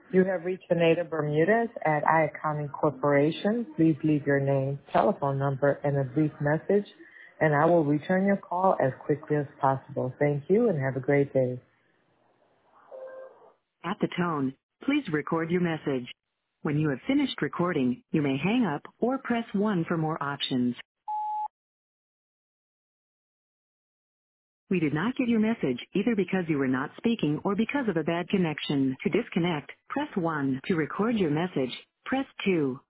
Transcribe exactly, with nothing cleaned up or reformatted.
You have reached Anita Bermudez at iAccounting Corporation. Please leave your name, telephone number, and a brief message, and I will return your call as quickly as possible. Thank you and have a great day. At the tone, please record your message. When you have finished recording, you may hang up or press one for more options. We did not get your message either because you were not speaking or because of a bad connection. To disconnect, press one. To record your message, press two.